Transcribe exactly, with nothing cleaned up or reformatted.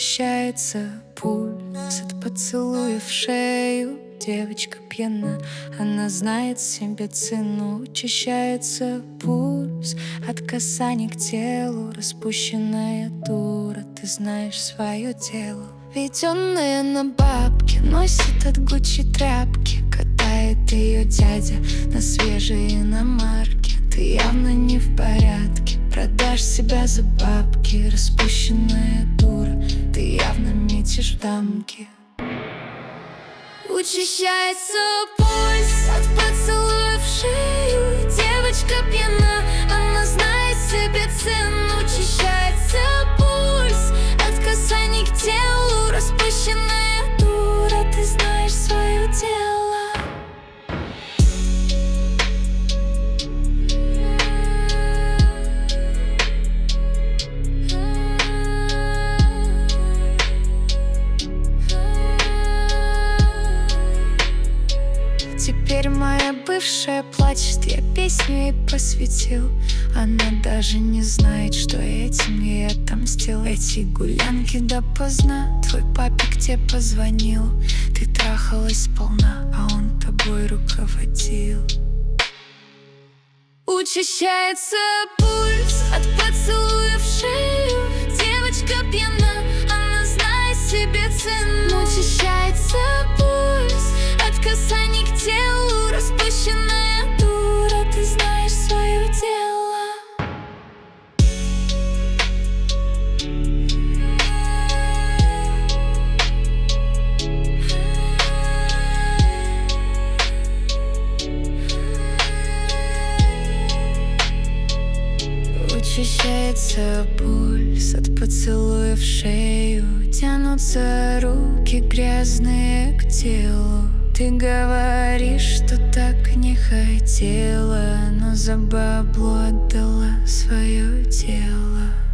Учащается пульс от поцелуя в шею. Девочка пьяна, она знает себе цену. Учащается пульс от касаний к телу. Распущенная дура, ты знаешь свое тело. Ведённая на бабки, носит от Гуччи тряпки. Катает ее дядя на свежей иномарке. Ты явно не в порядке, продашь себя за бабки. Распущенная дура, ты явно метишь в дамки. Учащается пульс от поцелуя в шею. Девочка пьяна, она знает себе цену. Учащается пульс от касаний к телу. Распущенная дура, ты знаешь свое дело. Теперь моя бывшая плачет, я песню ей посвятил. Она даже не знает, что этим ей отомстил. Эти гулянки допоздна, твой папик тебе позвонил. Ты трахалась сполна, а он тобой руководил. Учащается пульс от поцелуя в шею. Девочка пьяна, она знает себе цену. Учащается пульс от касаний к телу. Распущенная дура, ты знаешь свое дело. Учащается пульс от поцелуя в шею. Тянутся руки грязные к телу. Ты говоришь, что так не хотела, но за бабло отдала свое тело.